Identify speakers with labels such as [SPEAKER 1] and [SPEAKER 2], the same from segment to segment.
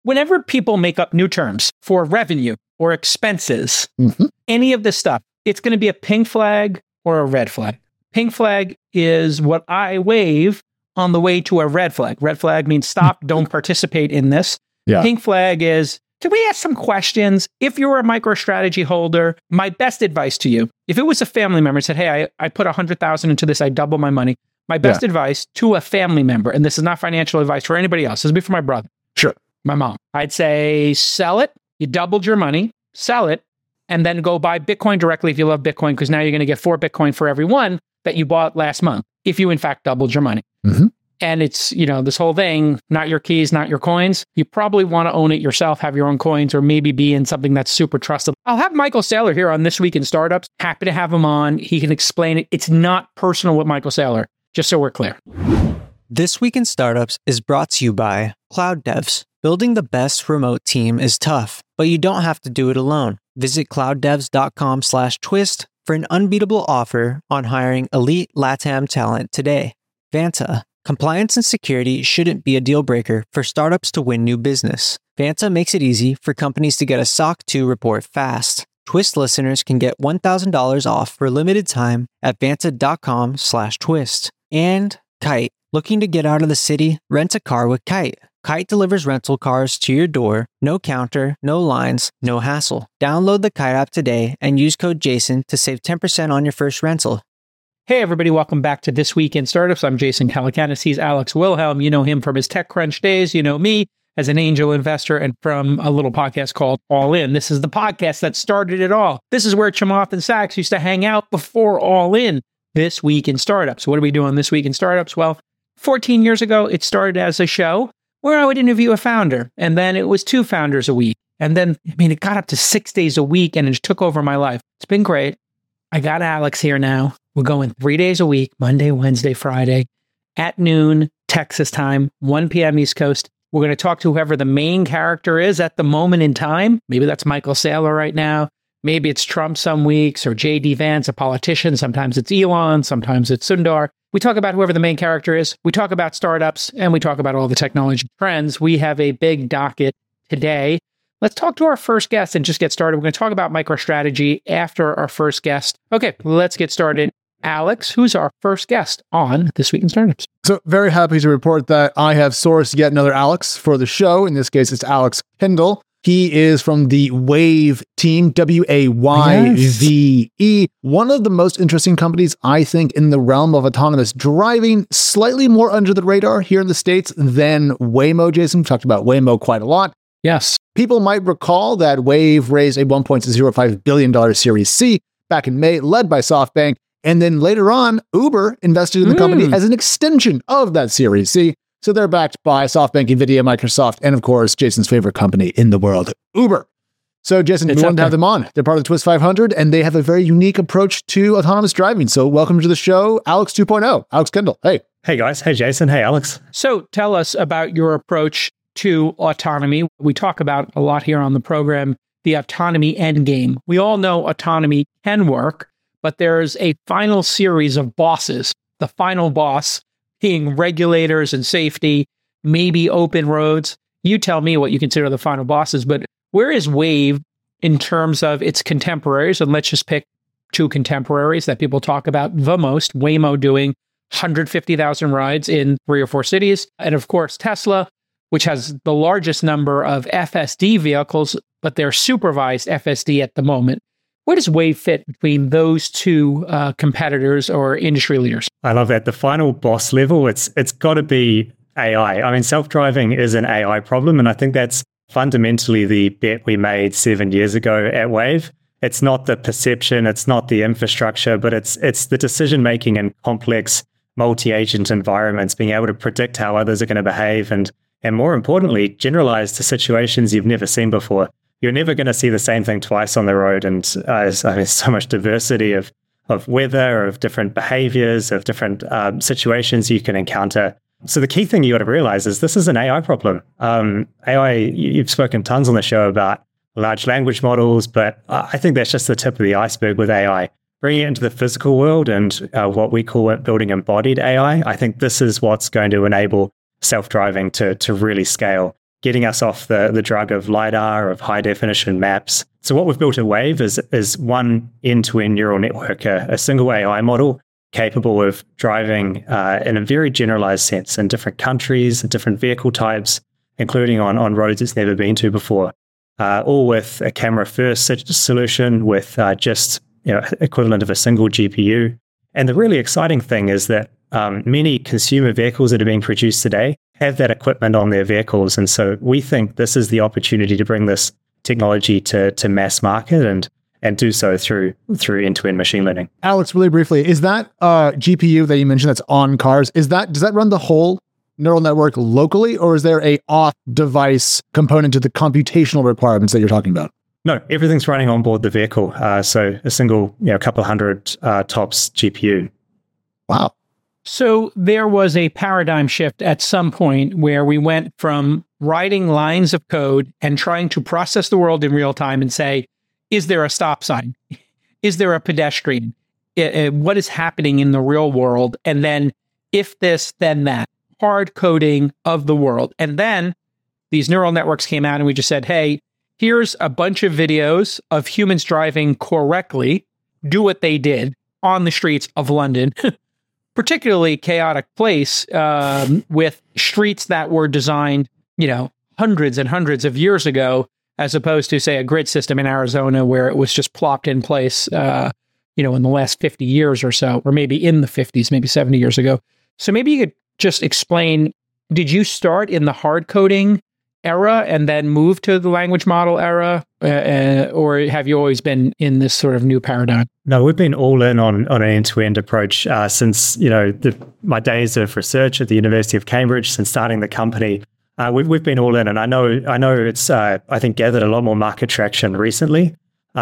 [SPEAKER 1] whenever people make up new terms for revenue or expenses, any of this stuff, it's going to be a pink flag or a red flag. Pink flag is what I wave on the way to a red flag. Red flag means stop, don't participate in this.
[SPEAKER 2] Yeah.
[SPEAKER 1] Pink flag is, can we ask some questions? If you're a MicroStrategy holder, my best advice to you, if it was a family member and said, hey, I put 100,000 into this, I double my money. My best advice to a family member, and this is not financial advice for anybody else, this would be for my brother.
[SPEAKER 2] Sure.
[SPEAKER 1] My mom. I'd say sell it. You doubled your money, sell it, and then go buy Bitcoin directly if you love Bitcoin, because now you're going to get 4 Bitcoin for every one that you bought last month, if you in fact doubled your money. And it's, this whole thing, not your keys, not your coins. You probably want to own it yourself, have your own coins, or maybe be in something that's super trusted. I'll have Michael Saylor here on This Week in Startups. Happy to have him on. He can explain it. It's not personal with Michael Saylor, just so we're clear.
[SPEAKER 3] This Week in Startups is brought to you by Cloud Devs. Building the best remote team is tough, but you don't have to do it alone. Visit clouddevs.com/twist for an unbeatable offer on hiring elite LATAM talent today. Vanta. Compliance and security shouldn't be a deal breaker for startups to win new business. Vanta makes it easy for companies to get a SOC 2 report fast. Twist listeners can get $1,000 off for a limited time at vanta.com/twist. And Kite. Looking to get out of the city? Rent a car with Kite. Kite delivers rental cars to your door. No counter, no lines, no hassle. Download the Kite app today and use code JASON to save 10% on your first rental.
[SPEAKER 1] Hey, everybody. Welcome back to This Week in Startups. I'm Jason Calacanis. He's Alex Wilhelm. You know him from his TechCrunch days. You know me as an angel investor and from a little podcast called All In. This is the podcast that started it all. This is where Chamath and Sachs used to hang out before All In. This Week in Startups. What are we doing this week in startups? Well, 14 years ago, it started as a show where I would interview a founder, and then it was 2 founders a week. And then, it got up to 6 days a week, and it took over my life. It's been great. I got Alex here now. We're going 3 days a week, Monday, Wednesday, Friday, at noon, Texas time, 1 p.m. East Coast. We're going to talk to whoever the main character is at the moment in time. Maybe that's Michael Saylor right now. Maybe it's Trump some weeks, or J.D. Vance, a politician. Sometimes it's Elon. Sometimes it's Sundar. We talk about whoever the main character is. We talk about startups, and we talk about all the technology trends. We have a big docket today. Let's talk to our first guest and just get started. We're going to talk about MicroStrategy after our first guest. Okay, let's get started. Alex, who's our first guest on This Week in Startups?
[SPEAKER 2] So very happy to report that I have sourced yet another Alex for the show. In this case, it's Alex Kendall. He is from the Wayve team, WAYVE. One of the most interesting companies, I think, in the realm of autonomous driving, slightly more under the radar here in the States than Waymo, Jason. We've talked about Waymo quite a lot.
[SPEAKER 1] Yes.
[SPEAKER 2] People might recall that Wayve raised a $1.05 billion Series C back in May, led by SoftBank. And then later on, Uber invested in the company as an extension of that Series C. So they're backed by SoftBank, NVIDIA, Microsoft, and of course, Jason's favorite company in the world, Uber. So Jason, we wanted to have them on. They're part of the Twist 500, and they have a very unique approach to autonomous driving. So welcome to the show, Alex 2.0. Alex Kendall, hey.
[SPEAKER 4] Hey guys. Hey Jason. Hey Alex.
[SPEAKER 1] So tell us about your approach to autonomy. We talk about a lot here on the program, the autonomy endgame. We all know autonomy can work, but there's a final series of bosses. The final boss being regulators and safety, maybe open roads. You tell me what you consider the final bosses, but where is Wayve in terms of its contemporaries? And let's just pick 2 contemporaries that people talk about the most. Waymo doing 150,000 rides in 3 or 4 cities. And of course, Tesla, which has the largest number of FSD vehicles, but they're supervised FSD at the moment. Where does Wayve fit between those 2 competitors or industry leaders?
[SPEAKER 4] I love that. The final boss level, it's got to be AI. I mean, self-driving is an AI problem, and I think that's fundamentally the bet we made 7 years ago at Wayve. It's not the perception, it's not the infrastructure, but it's the decision-making in complex multi-agent environments, being able to predict how others are going to behave, and more importantly, generalize to situations you've never seen before. You're never going to see the same thing twice on the road. And there's so much diversity of weather, of different behaviors, of different situations you can encounter. So the key thing you got to realize is this is an AI problem. AI, you've spoken tons on the show about large language models, but I think that's just the tip of the iceberg with AI. Bringing it into the physical world and what we call it building embodied AI, I think this is what's going to enable self-driving to really scale. getting us off the drug of LiDAR, of high definition maps. So what we've built at Wayve is one end-to-end neural network, a single AI model capable of driving in a very generalized sense in different countries, different vehicle types, including on roads it's never been to before, all with a camera-first solution with just equivalent of a single GPU. And the really exciting thing is that many consumer vehicles that are being produced today have that equipment on their vehicles. And so we think this is the opportunity to bring this technology to mass market and do so through end-to-end machine learning.
[SPEAKER 2] Alex, really briefly, is that GPU that you mentioned that's on cars, does that run the whole neural network locally, or is there a off-device component to the computational requirements that you're talking about?
[SPEAKER 4] No, everything's running on board the vehicle. So a single, couple hundred tops GPU.
[SPEAKER 2] Wow.
[SPEAKER 1] So there was a paradigm shift at some point where we went from writing lines of code and trying to process the world in real time and say, is there a stop sign? Is there a pedestrian? What is happening in the real world? And then if this, then that. Hard coding of the world. And then these neural networks came out and we just said, hey, here's a bunch of videos of humans driving correctly, do what they did on the streets of London, particularly chaotic place with streets that were designed, hundreds and hundreds of years ago, as opposed to, say, a grid system in Arizona where it was just plopped in place, in the last 50 years or so, or maybe in the 50s, maybe 70 years ago. So maybe you could just explain, did you start in the hard coding era and then move to the language model era, or have you always been in this sort of new paradigm?
[SPEAKER 4] No, we've been all in on an end-to-end approach since my days of research at the University of Cambridge, since starting the company. We've been all in, and I know it's I think gathered a lot more market traction recently.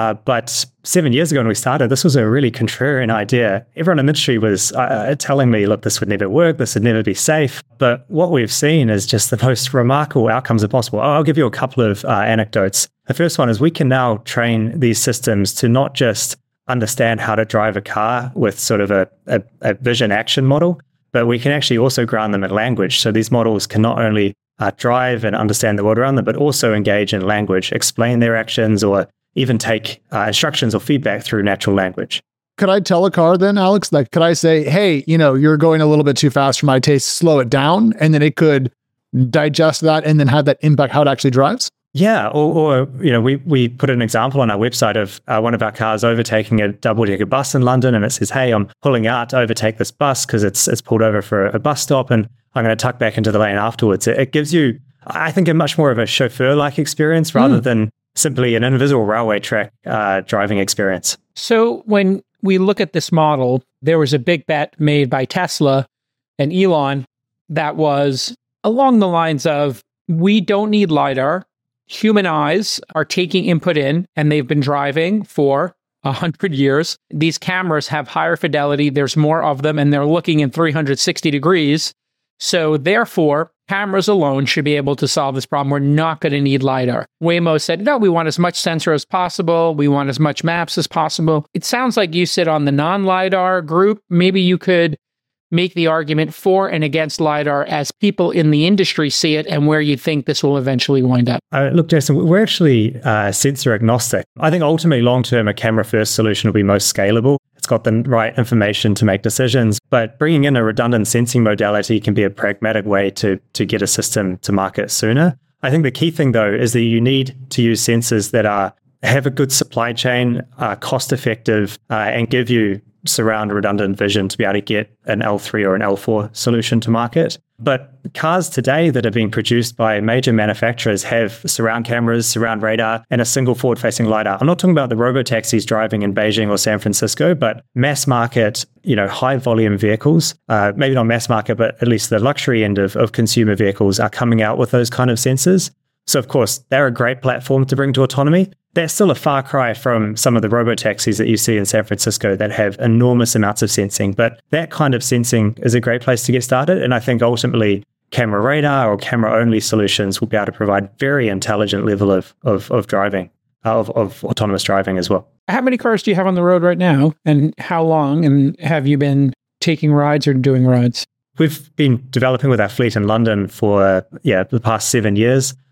[SPEAKER 4] But 7 years ago when we started, this was a really contrarian idea. Everyone in the industry was telling me, look, this would never work, this would never be safe. But what we've seen is just the most remarkable outcomes possible. I'll give you a couple of anecdotes. The first one is we can now train these systems to not just understand how to drive a car with sort of a vision action model, but we can actually also ground them in language. So these models can not only drive and understand the world around them, but also engage in language, explain their actions, or even take instructions or feedback through natural language.
[SPEAKER 2] Could I tell a car then, Alex? Could I say, hey, you're going a little bit too fast for my taste, slow it down, and then it could digest that and then have that impact how it actually drives?
[SPEAKER 4] Yeah, or we put an example on our website of one of our cars overtaking a double-decker bus in London, and it says, hey, I'm pulling out to overtake this bus because it's pulled over for a bus stop, and I'm going to tuck back into the lane afterwards. It gives you, I think, a much more of a chauffeur-like experience rather than simply an invisible railway track driving experience.
[SPEAKER 1] So when we look at this model, there was a big bet made by Tesla and Elon that was along the lines of, we don't need LiDAR. Human eyes are taking input in, and they've been driving for 100 years. These cameras have higher fidelity. There's more of them, and they're looking in 360 degrees. So therefore, cameras alone should be able to solve this problem. We're not going to need LiDAR. Waymo said, no, we want as much sensor as possible. We want as much maps as possible. It sounds like you sit on the non-LiDAR group. Maybe you could make the argument for and against LiDAR as people in the industry see it and where you think this will eventually wind up.
[SPEAKER 4] Look, Jason, we're actually sensor agnostic. I think ultimately long-term a camera-first solution will be most scalable. It's got the right information to make decisions, but bringing in a redundant sensing modality can be a pragmatic way to get a system to market sooner. I think the key thing, though, is that you need to use sensors that have a good supply chain, cost-effective, and give you surround redundant vision to be able to get an L3 or an L4 solution to market. But cars today that are being produced by major manufacturers have surround cameras, surround radar, and a single forward-facing LiDAR. I'm not talking about the robotaxis driving in Beijing or San Francisco, but mass market, high volume vehicles, maybe not mass market, but at least the luxury end of consumer vehicles are coming out with those kind of sensors. So of course, they're a great platform to bring to autonomy. They're still a far cry from some of the robotaxis that you see in San Francisco that have enormous amounts of sensing. But that kind of sensing is a great place to get started. And I think ultimately camera radar or camera-only solutions will be able to provide very intelligent level of driving, of autonomous driving as well.
[SPEAKER 1] How many cars do you have on the road right now? And how long? And have you been taking rides or doing rides?
[SPEAKER 4] We've been developing with our fleet in London for the past 7 years.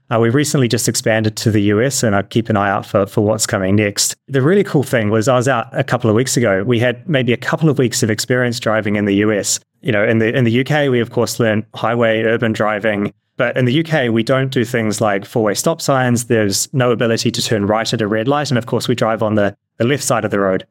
[SPEAKER 4] We recently just expanded to the US, and I keep an eye out for what's coming next. The really cool thing was I was out a couple of weeks ago. We had maybe a couple of weeks of experience driving in the US. In the UK, we of course learned highway urban driving. But in the UK, we don't do things like four-way stop signs. There's no ability to turn right at a red light. And of course, we drive on the left side of the road.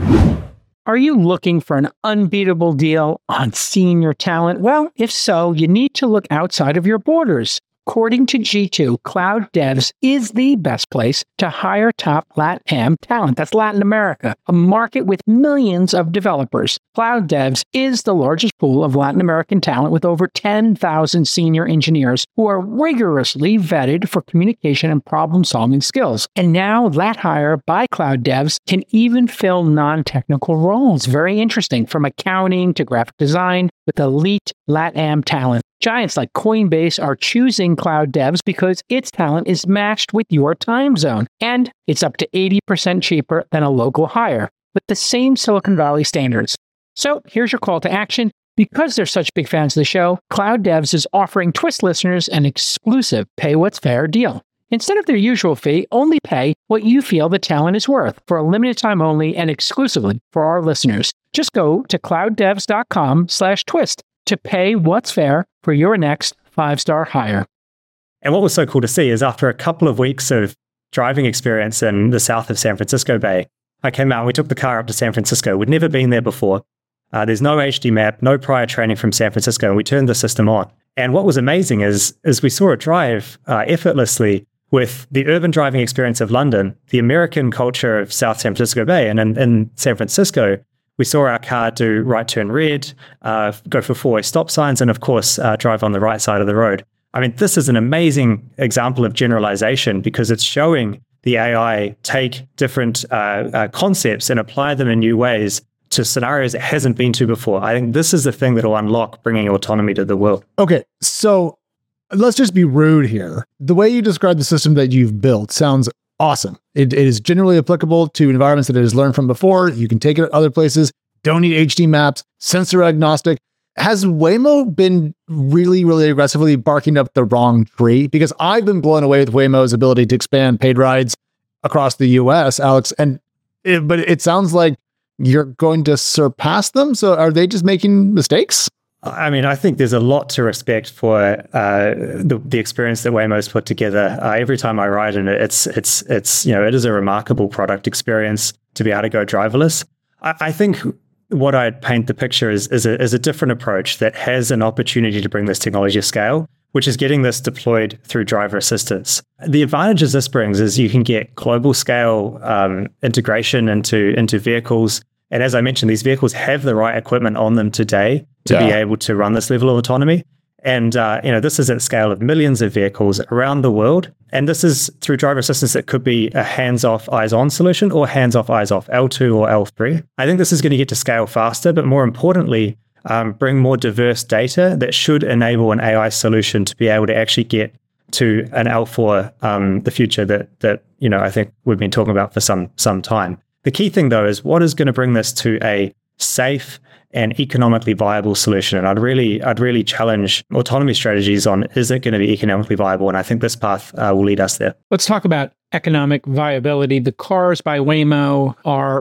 [SPEAKER 1] Are you looking for an unbeatable deal on senior talent? Well, if so, you need to look outside of your borders. According to G2, Cloud Devs is the best place to hire top LATAM talent. That's Latin America, a market with millions of developers. Cloud Devs is the largest pool of Latin American talent with over 10,000 senior engineers who are rigorously vetted for communication and problem-solving skills. And now LatHire by Cloud Devs can even fill non-technical roles. Very interesting, from accounting to graphic design with elite LATAM talent. Giants like Coinbase are choosing Cloud Devs because its talent is matched with your time zone, and it's up to 80% cheaper than a local hire, with the same Silicon Valley standards. So here's your call to action. Because they're such big fans of the show, Cloud Devs is offering Twist listeners an exclusive Pay What's Fair deal. Instead of their usual fee, only pay what you feel the talent is worth for a limited time only and exclusively for our listeners. Just go to clouddevs.com/twist to pay what's fair for your next 5-star hire.
[SPEAKER 4] And what was so cool to see is after a couple of weeks of driving experience in the south of San Francisco Bay, I came out and we took the car up to San Francisco. We'd never been there before. There's no HD map, no prior training from San Francisco, and we turned the system on. And what was amazing is we saw it drive effortlessly with the urban driving experience of London, the American culture of South San Francisco Bay, and in San Francisco, we saw our car do right turn red, go for four-way stop signs, and of course, drive on the right side of the road. I mean, this is an amazing example of generalization because it's showing the AI take different concepts and apply them in new ways to scenarios it hasn't been to before. I think this is the thing that will unlock bringing autonomy to the world.
[SPEAKER 2] Okay, so let's just be rude here. The way you describe the system that you've built sounds awesome. It is generally applicable to environments that it has learned from before. You can take it to other places. Don't need HD maps, sensor agnostic. Has Waymo been really, really aggressively barking up the wrong tree? Because I've been blown away with Waymo's ability to expand paid rides across the US, Alex. But it sounds like you're going to surpass them. So are they just making mistakes?
[SPEAKER 4] I mean, I think there's a lot to respect for the experience that Waymo's put together. Every time I ride in it, it's it is a remarkable product experience to be able to go driverless. I think what I'd paint the picture is a different approach that has an opportunity to bring this technology to scale, which is getting this deployed through driver assistance. The advantages this brings is you can get global scale integration into vehicles. And as I mentioned, these vehicles have the right equipment on them today to be able to run this level of autonomy. And this is at a scale of millions of vehicles around the world. And this is through driver assistance that could be a hands-off, eyes-on solution or hands-off, eyes-off, L2 or L3. I think this is going to get to scale faster, but more importantly, bring more diverse data that should enable an AI solution to be able to actually get to an L4, the future that I think we've been talking about for some time. The key thing, though, is what is going to bring this to a safe and economically viable solution. And I'd really challenge autonomy strategies on, is it going to be economically viable? And I think this path will lead us there.
[SPEAKER 1] Let's talk about economic viability. The cars by Waymo are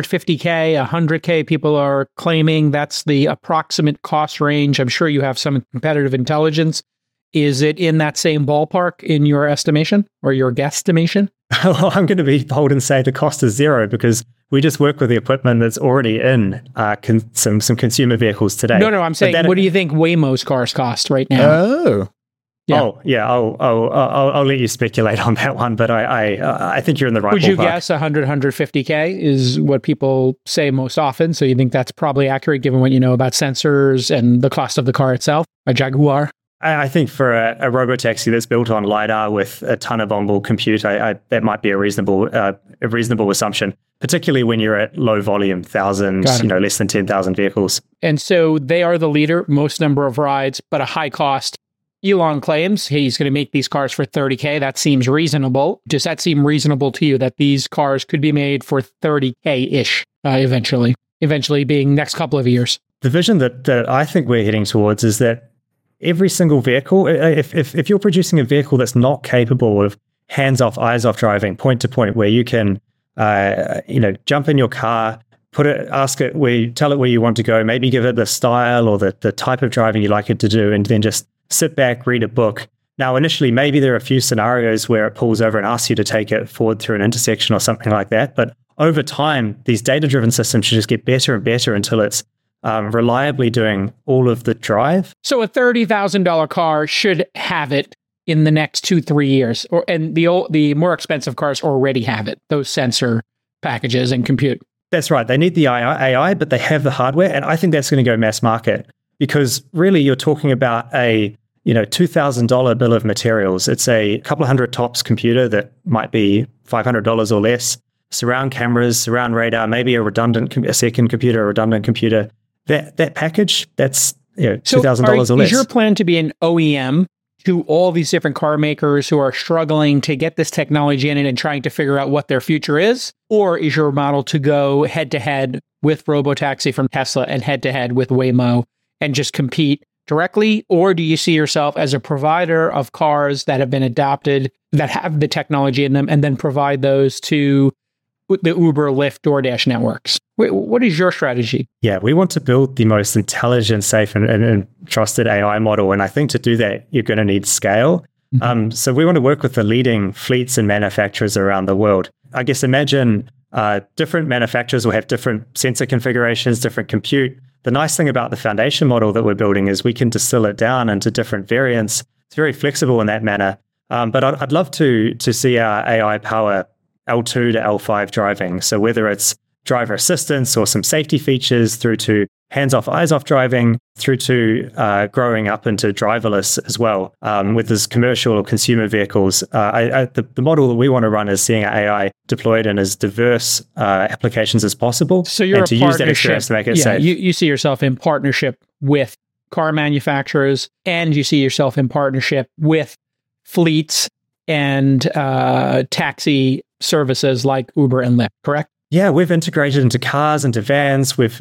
[SPEAKER 1] $150K, $100K. People are claiming that's the approximate cost range. I'm sure you have some competitive intelligence. Is it in that same ballpark in your estimation or your guesstimation?
[SPEAKER 4] Well, I'm going to be bold and say the cost is zero because we just work with the equipment that's already in some consumer vehicles today.
[SPEAKER 1] No, I'm saying, what do you think Waymo's cars cost right now?
[SPEAKER 2] Oh,
[SPEAKER 1] yeah.
[SPEAKER 4] Oh, yeah. I'll let you speculate on that one, but I think you're in the right ballpark.
[SPEAKER 1] Would you guess 150K is what people say most often? So you think that's probably accurate given what you know about sensors and the cost of the car itself, a Jaguar?
[SPEAKER 4] I think for a robotaxi that's built on LiDAR with a ton of onboard compute, that might be a reasonable assumption, particularly when you're at low volume, thousands, less than 10,000 vehicles.
[SPEAKER 1] And so they are the leader, most number of rides, but a high cost. Elon claims he's going to make these cars for $30K. That seems reasonable. Does that seem reasonable to you that these cars could be made for $30K-ish eventually being next couple of years?
[SPEAKER 4] The vision that I think we're heading towards is that every single vehicle, if you're producing a vehicle that's not capable of hands-off, eyes-off driving, point-to-point, where you can, jump in your car, tell it where you want to go, maybe give it the style or the type of driving you like it to do, and then just sit back, read a book. Now, initially, maybe there are a few scenarios where it pulls over and asks you to take it forward through an intersection or something like that. But over time, these data-driven systems should just get better and better until it's reliably doing all of the drive.
[SPEAKER 1] So a $30,000 car should have it in the next 2-3 years, and the more expensive cars already have it, those sensor packages and compute.
[SPEAKER 4] That's right. They need the AI, but they have the hardware, and I think that's going to go mass market, because really you're talking about a $2,000 bill of materials. It's a couple of hundred tops computer that might be $500 or less. Surround cameras, surround radar, maybe a second computer, a redundant computer. That package, that's $2,000 or less.
[SPEAKER 1] Is your plan to be an OEM to all these different car makers who are struggling to get this technology in it and trying to figure out what their future is? Or is your model to go head-to-head with Robotaxi from Tesla and head-to-head with Waymo and just compete directly? Or do you see yourself as a provider of cars that have been adopted, that have the technology in them, and then provide those to the Uber, Lyft, DoorDash networks? What is your strategy?
[SPEAKER 4] Yeah, we want to build the most intelligent, safe, and trusted AI model. And I think to do that, you're going to need scale. Mm-hmm. So we want to work with the leading fleets and manufacturers around the world. I guess imagine different manufacturers will have different sensor configurations, different compute. The nice thing about the foundation model that we're building is we can distill it down into different variants. It's very flexible in that manner. But I'd love to see our AI power L2 to L5 driving. So whether it's driver assistance or some safety features, through to hands-off, eyes-off driving, through to growing up into driverless as well, with this commercial or consumer vehicles. The model that we want to run is seeing our AI deployed in as diverse applications as possible.
[SPEAKER 1] So you're
[SPEAKER 4] and to use that experience to make it safe.
[SPEAKER 1] You see yourself in partnership with car manufacturers, and you see yourself in partnership with fleets and taxi services like Uber and Lyft, correct?
[SPEAKER 4] Yeah, we've integrated into cars, into vans. We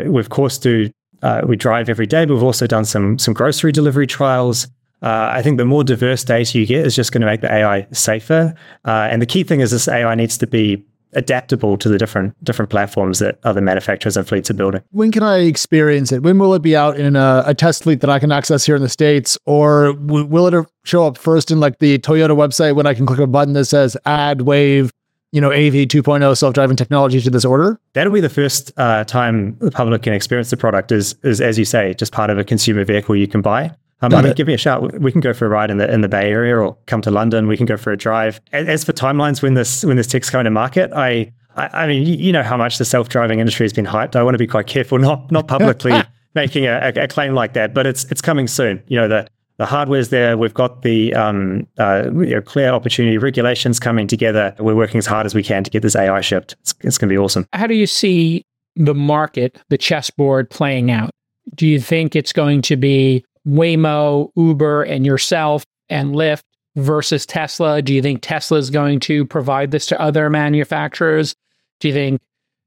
[SPEAKER 4] drive every day, but we've also done some grocery delivery trials. I think the more diverse data you get is just going to make the AI safer. And the key thing is this AI needs to be adaptable to the different platforms that other manufacturers and fleets are building.
[SPEAKER 2] When can I experience it? When will it be out in a test fleet that I can access here in the States? Or will it show up first in like the Toyota website when I can click a button that says add Wave, AV 2.0 self-driving technology to this order?
[SPEAKER 4] That'll be the first time the public can experience the product is, as you say, just part of a consumer vehicle you can buy. Give me a shout. We can go for a ride in the Bay Area or come to London. We can go for a drive. As for timelines, when this tech's coming to market, I mean, you know how much the self-driving industry has been hyped. I want to be quite careful, not publicly making a claim like that, but it's coming soon. The hardware's there. We've got the clear opportunity, regulations coming together. We're working as hard as we can to get this AI shipped. It's going to be awesome.
[SPEAKER 1] How do you see the market, the chessboard playing out? Do you think it's going to be Waymo, Uber, and yourself and Lyft versus Tesla? Do you think Tesla is going to provide this to other manufacturers? Do you think,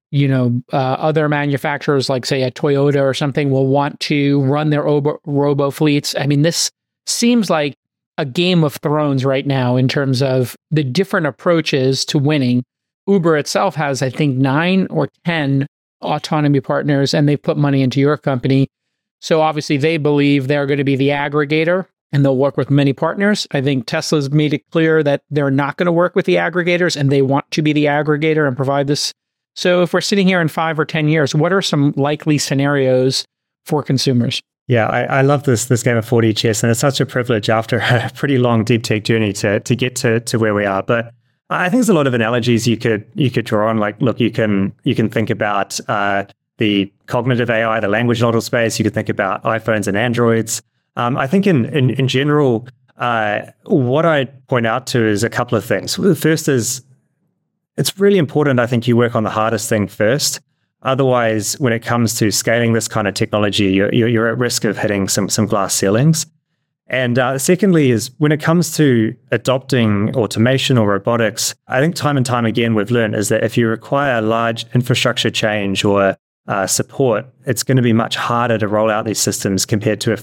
[SPEAKER 1] other manufacturers like, say, a Toyota or something will want to run their robo fleets? I mean, this seems like a Game of Thrones right now in terms of the different approaches to winning. Uber itself has, I think, 9 or 10 autonomy partners, and they've put money into your company. So obviously they believe they're going to be the aggregator and they'll work with many partners. I think Tesla's made it clear that they're not going to work with the aggregators and they want to be the aggregator and provide this. So if we're sitting here in 5 or 10 years, what are some likely scenarios for consumers?
[SPEAKER 4] Yeah, I love this game of 4D chess, and it's such a privilege after a pretty long deep tech journey to get to where we are. But I think there's a lot of analogies you could draw on. Like, look, you can think about the cognitive AI, the language model space. You could think about iPhones and Androids. I think in general, what I'd point out to is a couple of things. The first is it's really important, I think, you work on the hardest thing first. Otherwise, when it comes to scaling this kind of technology, you're at risk of hitting some glass ceilings. And secondly is when it comes to adopting automation or robotics, I think time and time again we've learned is that if you require large infrastructure change or support, it's going to be much harder to roll out these systems compared to if they're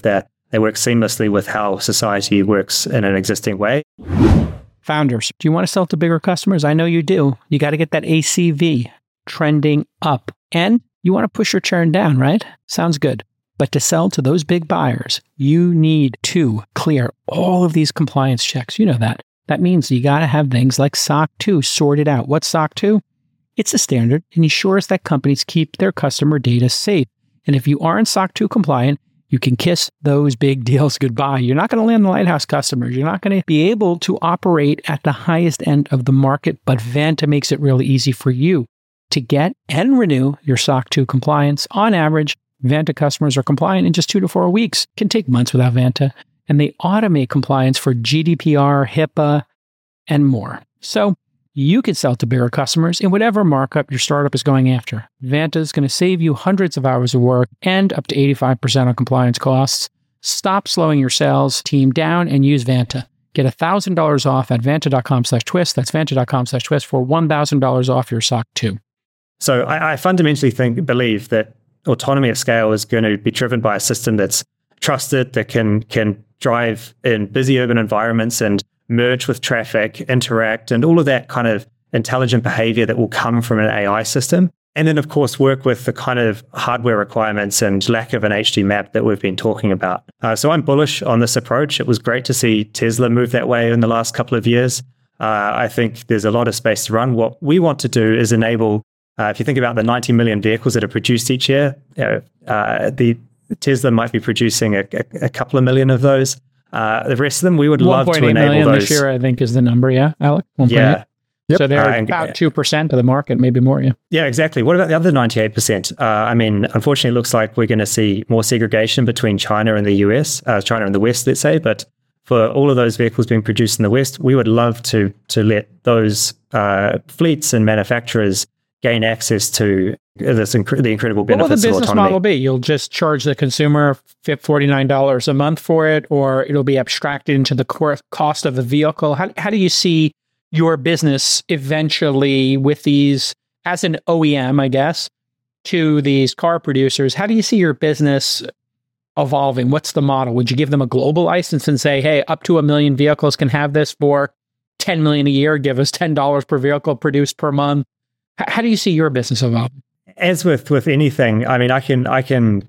[SPEAKER 4] They work seamlessly with how society works in an existing way.
[SPEAKER 1] Founders, do you want to sell to bigger customers? I know you do. You got to get that ACV trending up. And you want to push your churn down, right? Sounds good. But to sell to those big buyers, you need to clear all of these compliance checks. You know that. That means you got to have things like SOC 2 sorted out. What's SOC 2? It's a standard and ensures that companies keep their customer data safe. And if you aren't SOC 2 compliant, you can kiss those big deals goodbye. You're not going to land the lighthouse customers. You're not going to be able to operate at the highest end of the market, but Vanta makes it really easy for you to get and renew your SOC 2 compliance. On average, Vanta customers are compliant in just 2 to 4 weeks. It can take months without Vanta. And they automate compliance for GDPR, HIPAA, and more. So you can sell to bigger customers in whatever markup your startup is going after. Vanta is going to save you hundreds of hours of work and up to 85% on compliance costs. Stop slowing your sales team down and use Vanta. Get $1,000 off at vanta.com/twist. That's vanta.com/twist for $1,000 off your SOC 2.
[SPEAKER 4] So I fundamentally believe that autonomy at scale is going to be driven by a system that's trusted, that can drive in busy urban environments and merge with traffic, interact, and all of that kind of intelligent behavior that will come from an AI system. And then, of course, work with the kind of hardware requirements and lack of an HD map that we've been talking about. So I'm bullish on this approach. It was great to see Tesla move that way in the last couple of years. I think there's a lot of space to run. What we want to do is enable, if you think about the 90 million vehicles that are produced each year, the Tesla might be producing a couple of million of those. The rest of them, we would love to enable those.
[SPEAKER 1] This year, I think, is the number, yeah, Alec? 1.
[SPEAKER 4] Yeah.
[SPEAKER 1] Yep. So they're about 2% of the market, maybe more, yeah.
[SPEAKER 4] Yeah, exactly. What about the other 98%? I mean, unfortunately, it looks like we're going to see more segregation between China and the US, China and the West, let's say. But for all of those vehicles being produced in the West, we would love to let those fleets and manufacturers gain access to the incredible benefits of autonomy.
[SPEAKER 1] What will the business model be? You'll just charge the consumer $49 a month for it, or it'll be abstracted into the cost of the vehicle? How do you see your business eventually with these, as an OEM, I guess, to these car producers? How do you see your business evolving? What's the model? Would you give them a global license and say, hey, up to 1 million vehicles can have this for $10 million a year, give us $10 per vehicle produced per month? How do you see your business evolving? As
[SPEAKER 4] with anything, I mean, I can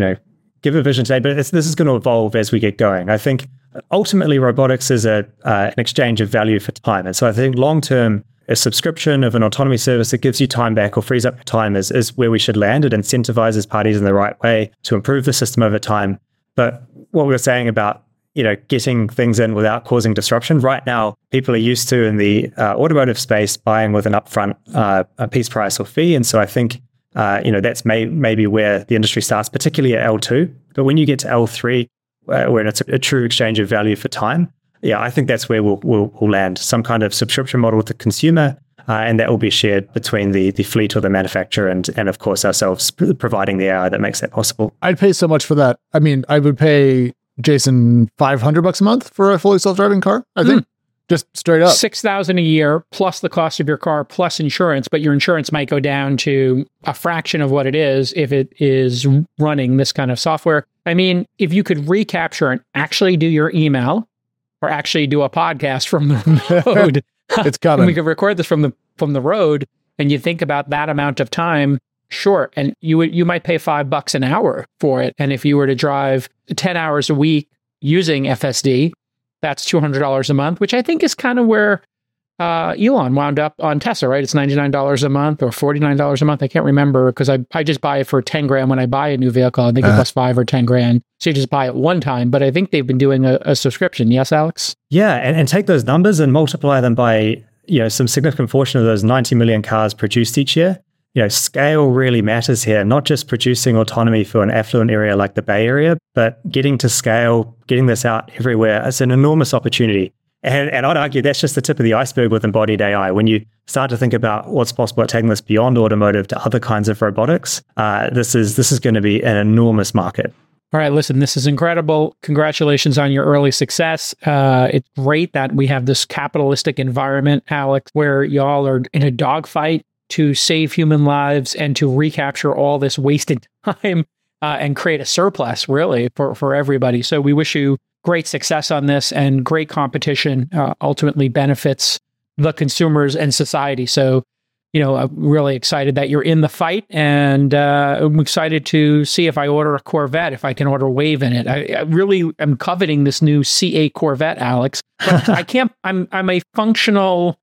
[SPEAKER 4] give a vision today, but this is going to evolve as we get going. I think ultimately robotics is an exchange of value for time. And so I think long-term, a subscription of an autonomy service that gives you time back or frees up your time is where we should land. It incentivizes parties in the right way to improve the system over time. But what we were saying about getting things in without causing disruption. Right now, people are used to, in the automotive space, buying with an upfront a piece price or fee. And so I think, that's maybe where the industry starts, particularly at L2. But when you get to L3, where it's a true exchange of value for time, yeah, I think that's where we'll land. Some kind of subscription model with the consumer, and that will be shared between the fleet or the manufacturer and of course ourselves, providing the AI that makes that possible.
[SPEAKER 2] I'd pay so much for that. I mean, I would pay Jason $500 a month for a fully self-driving car, I think. Just straight up.
[SPEAKER 1] $6,000 a year plus the cost of your car plus insurance, but your insurance might go down to a fraction of what it is if it is running this kind of software. I mean, if you could recapture and actually do your email or actually do a podcast from the road,
[SPEAKER 2] it's coming.
[SPEAKER 1] And we could record this from the road, and you think about that amount of time. Sure. And you might pay $5 an hour for it. And if you were to drive 10 hours a week using FSD, that's $200 a month, which I think is kind of where Elon wound up on Tesla, right? It's $99 a month or $49 a month. I can't remember because I just buy it for 10 grand when I buy a new vehicle. I think it costs 5 or 10 grand. So you just buy it one time. But I think they've been doing a subscription. Yes, Alex?
[SPEAKER 4] Yeah. And take those numbers and multiply them by, some significant portion of those 90 million cars produced each year. Scale really matters here, not just producing autonomy for an affluent area like the Bay Area, but getting to scale, getting this out everywhere. It's an enormous opportunity. And I'd argue that's just the tip of the iceberg with embodied AI. When you start to think about what's possible at taking this beyond automotive to other kinds of robotics, this is going to be an enormous market.
[SPEAKER 1] All right, listen, this is incredible. Congratulations on your early success. It's great that we have this capitalistic environment, Alex, where y'all are in a dogfight to save human lives and to recapture all this wasted time and create a surplus really for everybody. So we wish you great success on this, and great competition ultimately benefits the consumers and society. So, I'm really excited that you're in the fight, and I'm excited to see if I order a Corvette, if I can order Wave in it. I really am coveting this new C8 Corvette, Alex. But I can't. I'm a functional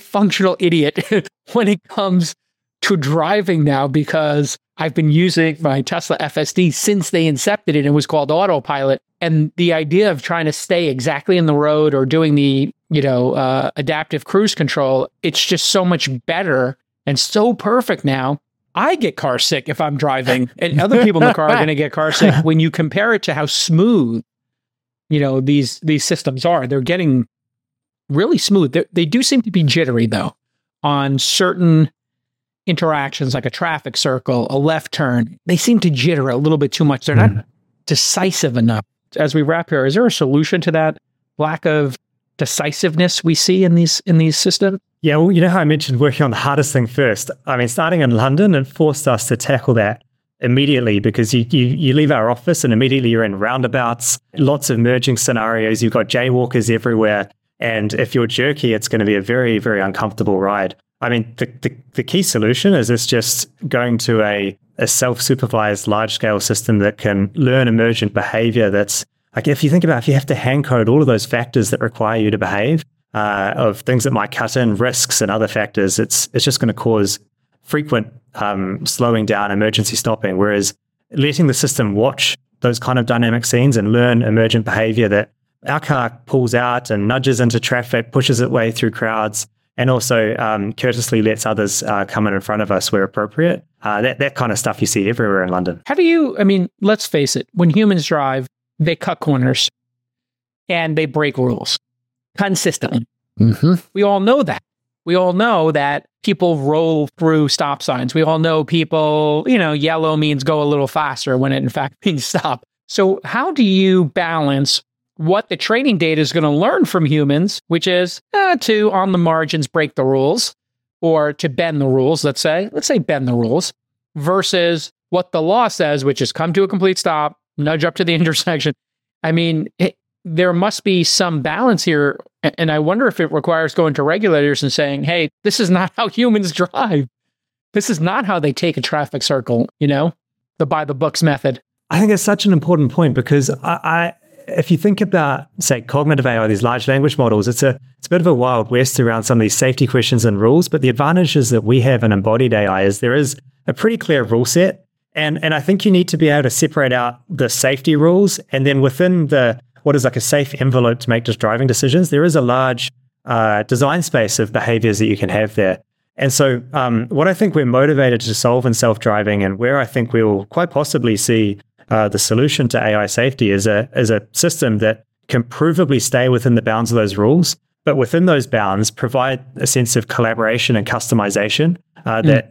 [SPEAKER 1] idiot when it comes to driving now, because I've been using my Tesla FSD since they incepted it. It was called Autopilot, and the idea of trying to stay exactly in the road or doing the adaptive cruise control, it's just so much better and so perfect now. I get car sick if I'm driving, and other people in the car are going to get car sick when you compare it to how smooth, these systems are. They're getting really smooth. They do seem to be jittery though on certain interactions, like a traffic circle, a left turn. They seem to jitter a little bit too much. They're not decisive enough. As we wrap here, is there a solution to that lack of decisiveness we see in these systems?
[SPEAKER 4] Yeah, well, you know how I mentioned working on the hardest thing first? I mean, starting in London, it forced us to tackle that immediately, because you leave our office and immediately you're in roundabouts, lots of merging scenarios, you've got jaywalkers everywhere, and if you're jerky, it's going to be a very, very uncomfortable ride. I mean, the key solution is it's just going to a self-supervised large-scale system that can learn emergent behavior. That's like, if you think about, if you have to hand code all of those factors that require you to behave, of things that might cut in, risks and other factors, it's just going to cause frequent slowing down, emergency stopping. Whereas letting the system watch those kind of dynamic scenes and learn emergent behavior, that our car pulls out and nudges into traffic, pushes its way through crowds, and also courteously lets others come in front of us where appropriate. That kind of stuff you see everywhere in London.
[SPEAKER 1] Let's face it, when humans drive, they cut corners and they break rules consistently. Mm-hmm. We all know that. We all know that people roll through stop signs. We all know people, yellow means go a little faster when it in fact means stop. So how do you balance what the training data is going to learn from humans, which is to, on the margins, break the rules, or to bend the rules, let's say bend the rules, versus what the law says, which is come to a complete stop, nudge up to the intersection. I mean, there must be some balance here. And I wonder if it requires going to regulators and saying, hey, this is not how humans drive. This is not how they take a traffic circle, the by the books method.
[SPEAKER 4] I think it's such an important point, because if you think about, say, cognitive AI, these large language models, it's a bit of a wild west around some of these safety questions and rules. But the advantages that we have in embodied AI is there is a pretty clear rule set. And I think you need to be able to separate out the safety rules, and then within what is like a safe envelope to make just driving decisions, there is a large design space of behaviors that you can have there. And so what I think we're motivated to solve in self-driving, and where I think we will quite possibly see the solution to AI safety, is a system that can provably stay within the bounds of those rules, but within those bounds provide a sense of collaboration and customization that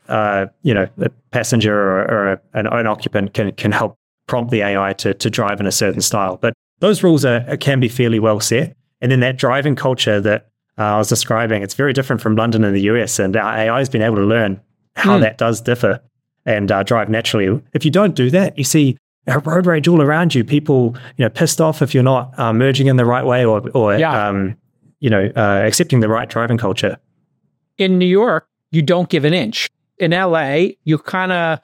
[SPEAKER 4] a passenger or an occupant can help prompt the AI to drive in a certain style. But those rules can be fairly well set. And then that driving culture that I was describing, it's very different from London and the US, and our AI has been able to learn how that does differ and drive naturally. If you don't do that, you see road rage all around you. People, pissed off if you're not merging in the right way or accepting the right driving culture.
[SPEAKER 1] In New York, you don't give an inch. In LA, you kind of,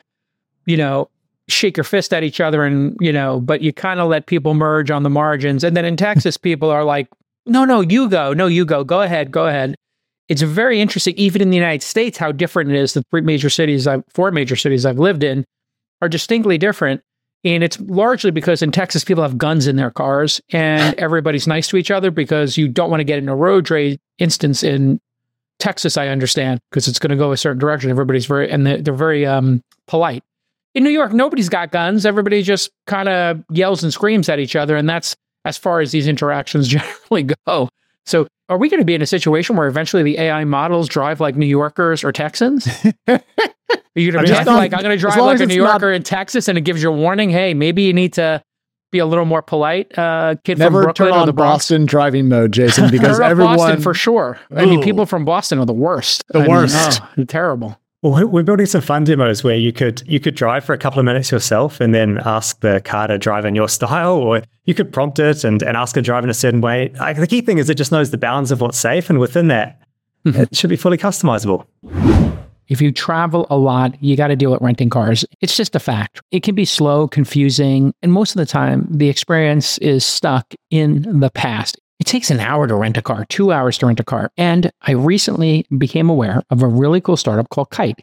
[SPEAKER 1] shake your fist at each other and, but you kind of let people merge on the margins. And then in Texas, people are like, no, you go. No, you go. Go ahead. It's very interesting, even in the United States, how different it is. The four major cities I've lived in are distinctly different. And it's largely because in Texas, people have guns in their cars and everybody's nice to each other because you don't want to get in a road rage instance in Texas, I understand, because it's going to go a certain direction. Everybody's they're very polite. In New York, nobody's got guns. Everybody just kind of yells and screams at each other. And that's as far as these interactions generally go. So are we going to be in a situation where eventually the AI models drive like New Yorkers or Texans? Are you going to be I'm going to drive like a New Yorker in Texas, and it gives you a warning, hey, maybe you need to be a little more polite, kid
[SPEAKER 2] Never
[SPEAKER 1] from Brooklyn
[SPEAKER 2] turn on
[SPEAKER 1] or the Bronx.
[SPEAKER 2] Boston driving mode, Jason, because everyone...
[SPEAKER 1] Boston for sure. I mean, people from Boston are the worst.
[SPEAKER 2] The worst.
[SPEAKER 1] They're terrible.
[SPEAKER 4] Well, we're building some fun demos where you could drive for a couple of minutes yourself and then ask the car to drive in your style, or you could prompt it and ask it to drive in a certain way. The key thing is it just knows the bounds of what's safe, and within that, it should be fully customizable.
[SPEAKER 1] If you travel a lot, you got to deal with renting cars. It's just a fact. It can be slow, confusing, and most of the time, the experience is stuck in the past. It takes an hour to rent a car, 2 hours to rent a car. And I recently became aware of a really cool startup called Kyte,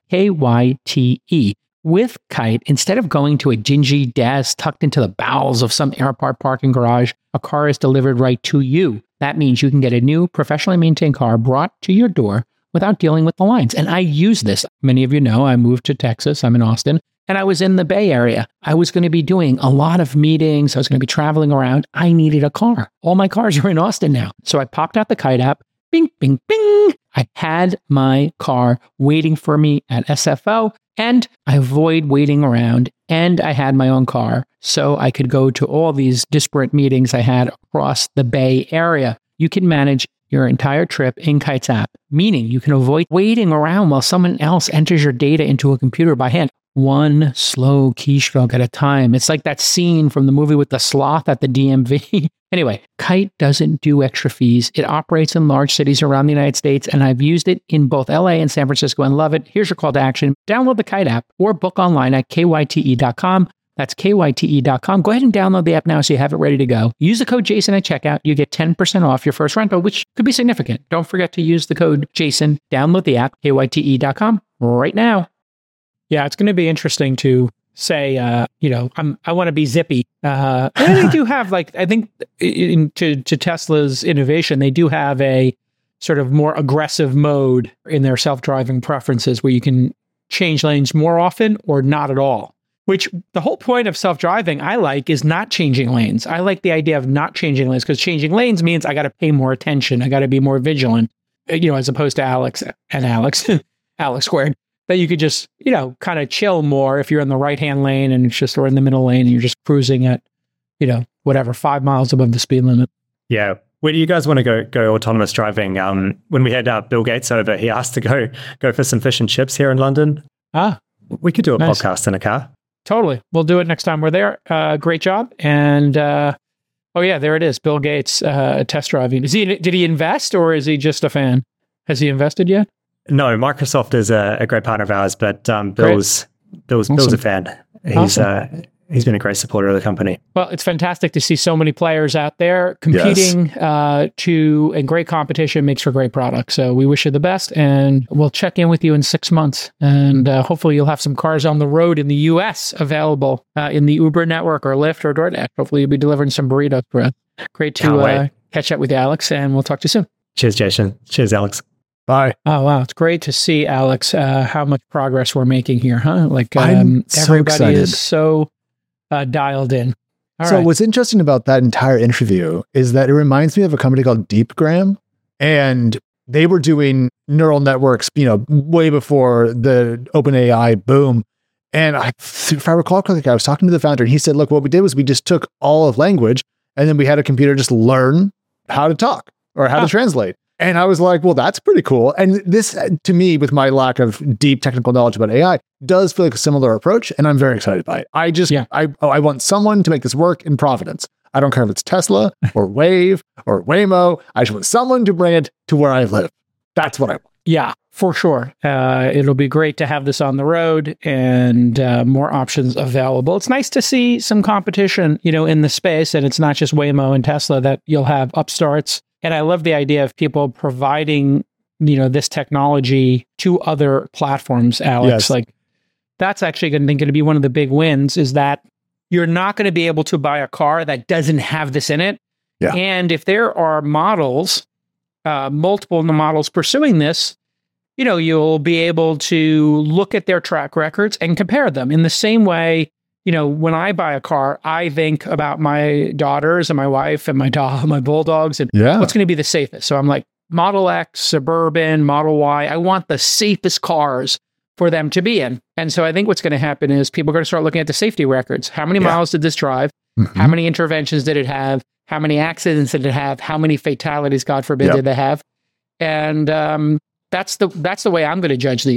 [SPEAKER 1] Kyte. With Kyte, instead of going to a dingy desk tucked into the bowels of some airport parking garage, a car is delivered right to you. That means you can get a new, professionally maintained car brought to your door without dealing with the lines. And I use this. Many of you know I moved to Texas. I'm in Austin. And I was in the Bay Area. I was going to be doing a lot of meetings. I was going to be traveling around. I needed a car. All my cars are in Austin now. So I popped out the Kyte app. Bing, bing, bing. I had my car waiting for me at SFO, and I avoid waiting around. And I had my own car, so I could go to all these disparate meetings I had across the Bay Area. You can manage your entire trip in Kyte's app, meaning you can avoid waiting around while someone else enters your data into a computer by hand. One slow keystroke at a time. It's like that scene from the movie with the sloth at the DMV. Anyway, Kyte doesn't do extra fees. It operates in large cities around the United States, and I've used it in both LA and San Francisco and love it. Here's your call to action. Download the Kyte app or book online at kyte.com. That's kyte.com. Go ahead and download the app now so you have it ready to go. Use the code Jason at checkout. You get 10% off your first rental, which could be significant. Don't forget to use the code Jason. Download the app, kyte.com right now. Yeah, it's going to be interesting to say, I want to be zippy. And they do have, I think to Tesla's innovation, they do have a sort of more aggressive mode in their self-driving preferences where you can change lanes more often or not at all. Which the whole point of self-driving I like is not changing lanes. I like the idea of not changing lanes because changing lanes means I got to pay more attention. I got to be more vigilant, as opposed to Alex squared. That you could just, kind of chill more if you're in the right-hand lane and it's just, or in the middle lane and you're just cruising at, 5 miles above the speed limit.
[SPEAKER 4] Yeah. Where do you guys want to go autonomous driving? When we had Bill Gates over, he asked to go for some fish and chips here in London. We could do a podcast in a car.
[SPEAKER 1] Totally. We'll do it next time we're there. Great job. And, there it is. Bill Gates test driving. Did he invest or is he just a fan? Has he invested yet?
[SPEAKER 4] No, Microsoft is a great partner of ours, but Bill's a fan. He's been a great supporter of the company. Well,
[SPEAKER 1] it's fantastic to see so many players out there competing and great competition makes for great products. So we wish you the best, and we'll check in with you in 6 months. And hopefully you'll have some cars on the road in the U.S. available in the Uber network or Lyft or DoorDash. Hopefully you'll be delivering some burritos for us. Great to catch up with you, Alex, and we'll talk to you soon.
[SPEAKER 4] Cheers, Jason. Cheers, Alex.
[SPEAKER 2] Bye.
[SPEAKER 1] Oh, wow. It's great to see, Alex, how much progress we're making here, huh?
[SPEAKER 2] I'm so
[SPEAKER 1] everybody
[SPEAKER 2] excited.
[SPEAKER 1] Is so dialed in. All right.
[SPEAKER 2] What's interesting about that entire interview is that it reminds me of a company called DeepGram, and they were doing neural networks, way before the OpenAI boom. And if I recall correctly, I was talking to the founder and he said, look, what we did was we just took all of language and then we had a computer just learn how to talk or how to translate. And I was like, well, that's pretty cool. And this, to me, with my lack of deep technical knowledge about AI, does feel like a similar approach. And I'm very excited by it. I want someone to make this work in Providence. I don't care if it's Tesla or Wave or Waymo. I just want someone to bring it to where I live. That's what I want.
[SPEAKER 1] Yeah, for sure. It'll be great to have this on the road and more options available. It's nice to see some competition, in the space. And it's not just Waymo and Tesla that you'll have upstarts. And I love the idea of people providing, this technology to other platforms, Alex.
[SPEAKER 2] Yes.
[SPEAKER 1] That's actually going to be one of the big wins is that you're not going to be able to buy a car that doesn't have this in it.
[SPEAKER 2] Yeah.
[SPEAKER 1] And if there are models, multiple models pursuing this, you'll be able to look at their track records and compare them in the same way. When I buy a car, I think about my daughters and my wife and my dog, my bulldogs, and what's going to be the safest. So I'm like, Model X, Suburban, Model Y. I want the safest cars for them to be in. And so I think what's going to happen is people are going to start looking at the safety records. How many miles did this drive? Mm-hmm. How many interventions did it have? How many accidents did it have? How many fatalities, God forbid, did they have? And that's the way I'm going to judge these.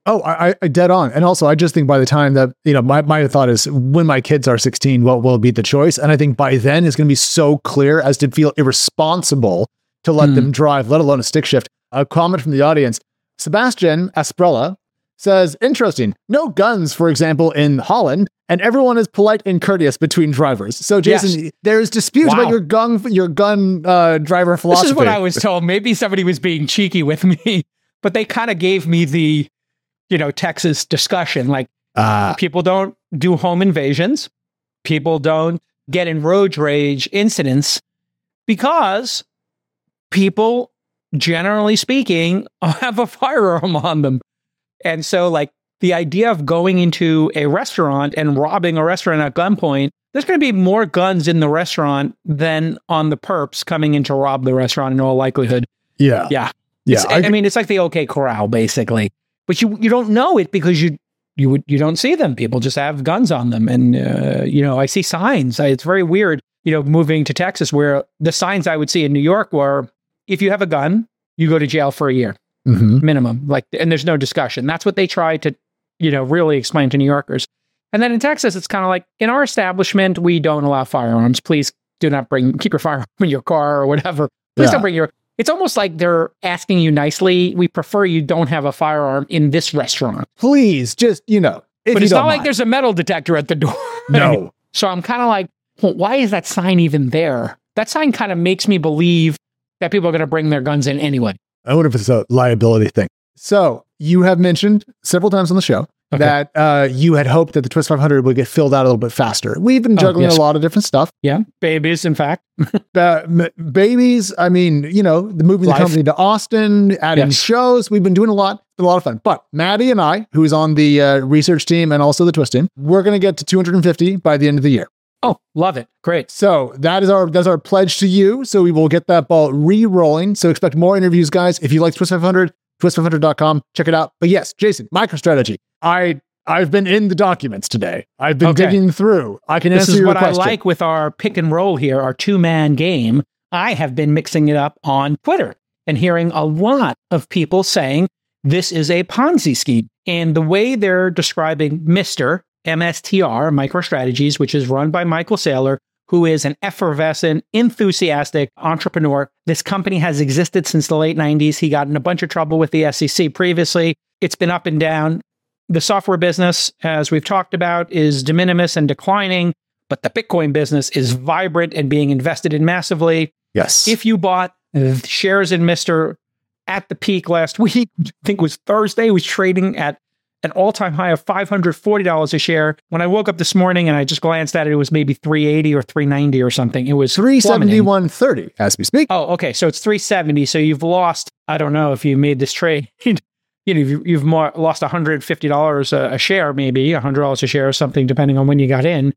[SPEAKER 2] Oh, I dead on. And also, I just think by the time that, my thought is when my kids are 16, what will be the choice? And I think by then it's going to be so clear as to feel irresponsible to let them drive, let alone a stick shift. A comment from the audience, Sebastian Asprella says, interesting, no guns, for example, in Holland, and everyone is polite and courteous between drivers. So, Jason, there's disputes about your gun driver philosophy.
[SPEAKER 1] This is what I was told. Maybe somebody was being cheeky with me, but they kind of gave me the, Texas discussion. Like, people don't do home invasions. People don't get in road rage incidents because people, generally speaking, have a firearm on them. And so, like, the idea of going into a restaurant and robbing a restaurant at gunpoint, there's going to be more guns in the restaurant than on the perps coming in to rob the restaurant in all likelihood.
[SPEAKER 2] Yeah.
[SPEAKER 1] I mean, it's like the OK Corral, basically. But you don't know it because you don't see them. People just have guns on them. And, I see signs. It's very weird, moving to Texas, where the signs I would see in New York were, if you have a gun, you go to jail for a year. Minimum, and there's no discussion. That's what they try to, really explain to New Yorkers. And then in Texas, it's kind of like, in our establishment, we don't allow firearms. Please do not keep your firearm in your car or whatever. Please don't bring it's almost like they're asking you nicely. We prefer you don't have a firearm in this restaurant.
[SPEAKER 2] Please, just,
[SPEAKER 1] but it's not like there's a metal detector at the door.
[SPEAKER 2] No.
[SPEAKER 1] So I'm kind of like, well, why is that sign even there? That sign kind of makes me believe that people are going to bring their guns in anyway.
[SPEAKER 2] I wonder if it's a liability thing. So you have mentioned several times on the show that you had hoped that the Twist 500 would get filled out a little bit faster. We've been juggling a lot of different stuff.
[SPEAKER 1] Yeah. Babies, in fact.
[SPEAKER 2] Babies. I mean, moving the company to Austin, adding shows. We've been doing a lot. It's been a lot of fun. But Maddie and I, who's on the research team and also the Twist team, we're going to get to 250 by the end of the year.
[SPEAKER 1] Oh, love it. Great.
[SPEAKER 2] So that's our pledge to you. So we will get that ball re-rolling. So expect more interviews, guys. If you like Twist 500, twist500.com, check it out. But yes, Jason, MicroStrategy. I've been in the documents today. I've been digging through. I can answer your question. This is what I like with our pick and roll here, our two-man game. I have been mixing it up on Twitter and hearing a lot of people saying this is a Ponzi scheme. And the way they're describing MSTR, MicroStrategies, which is run by Michael Saylor, who is an effervescent, enthusiastic entrepreneur. This company has existed since the late 90s. He got in a bunch of trouble with the SEC previously. It's been up and down. The software business, as we've talked about, is de minimis and declining, but the Bitcoin business is vibrant and being invested in massively. Yes.
[SPEAKER 1] If you bought shares in MSTR at the peak last week, I think it was Thursday, it was trading at an all-time high of $540 a share. When I woke up this morning and I just glanced at it, it was maybe $380 or $390 or something. It was
[SPEAKER 2] $371.30 as we speak.
[SPEAKER 1] Oh, okay. So it's $370. So you've lost, I don't know if you made this trade, you've lost $150 a share, maybe $100 a share or something, depending on when you got in.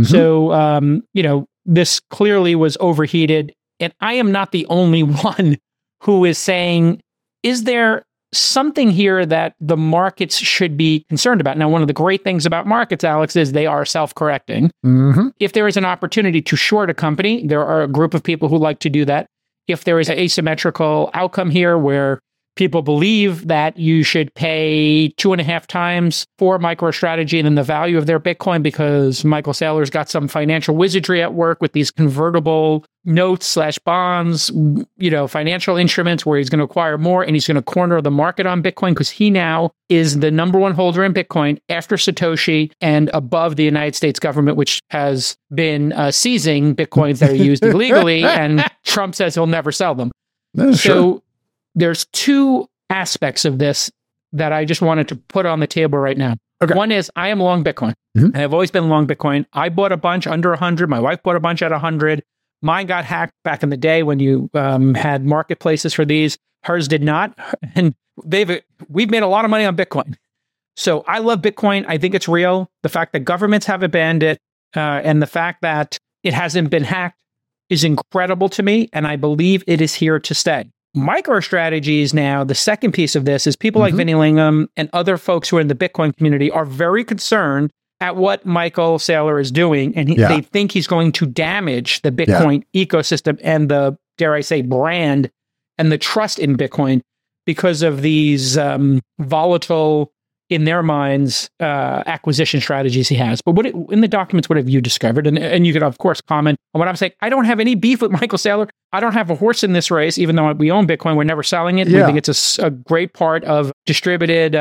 [SPEAKER 1] So, this clearly was overheated. And I am not the only one who is saying, is there something here that the markets should be concerned about? Now, one of the great things about markets, Alex, is they are self-correcting. If there is an opportunity to short a company, there are a group of people who like to do that. If there is an asymmetrical outcome here where people believe that you should pay 2.5 times for MicroStrategy and then the value of their Bitcoin because Michael Saylor's got some financial wizardry at work with these convertible notes / bonds, financial instruments where he's going to acquire more and he's going to corner the market on Bitcoin because he now is the number one holder in Bitcoin after Satoshi and above the United States government, which has been seizing Bitcoins that are used illegally. And Trump says he'll never sell them. So there's two aspects of this that I just wanted to put on the table right now. One is I am long Bitcoin. And I've always been long Bitcoin. I bought a bunch under 100. My wife bought a bunch at 100. Mine got hacked back in the day when you had marketplaces for these. Hers did not. And we've made a lot of money on Bitcoin. So I love Bitcoin. I think it's real. The fact that governments haven't banned it and the fact that it hasn't been hacked is incredible to me. And I believe it is here to stay. MicroStrategies now, the second piece of this is people like Vinny Lingham and other folks who are in the Bitcoin community are very concerned at what Michael Saylor is doing. And they think he's going to damage the Bitcoin ecosystem and the, dare I say, brand and the trust in Bitcoin because of these volatile in their minds, acquisition strategies he has. But in the documents, what have you discovered? And you could, of course, comment on what I'm saying. I don't have any beef with Michael Saylor. I don't have a horse in this race, even though we own Bitcoin. We're never selling it. We think it's a great part of distributed,